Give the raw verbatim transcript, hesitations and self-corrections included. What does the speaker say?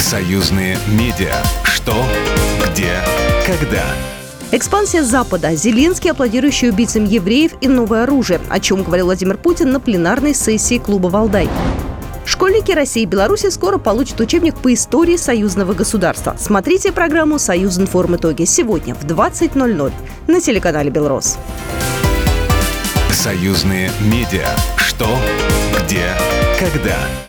Союзные медиа. Что, где, когда. Экспансия Запада, Зеленский, аплодирующий убийцам евреев, и новое оружие, о чем говорил Владимир Путин на пленарной сессии клуба «Валдай». Школьники России и Беларуси скоро получат учебник по истории союзного государства. Смотрите программу «Союзинформ. Итоги» сегодня в двадцать ноль ноль на телеканале «Белрос». Союзные медиа. Что, где, когда.